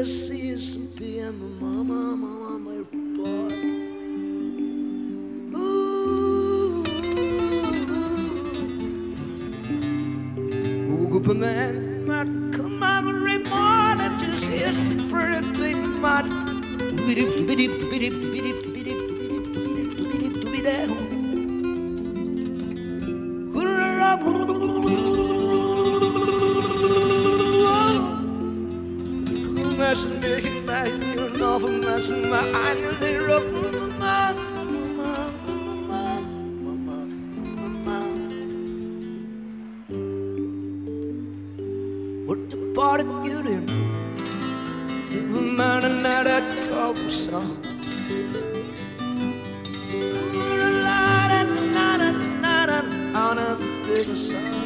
to see you some PM, mama, mama, my boy. Ooh, good man, come on every morning, just hear some pretty big man. Biddy, biddy, biddy, biddy, biddy, biddy, biddy, biddy, biddy. Messing back, you're not for messing my eyelid up. What the party you in? You've a man and not a couple song. On a bigger song.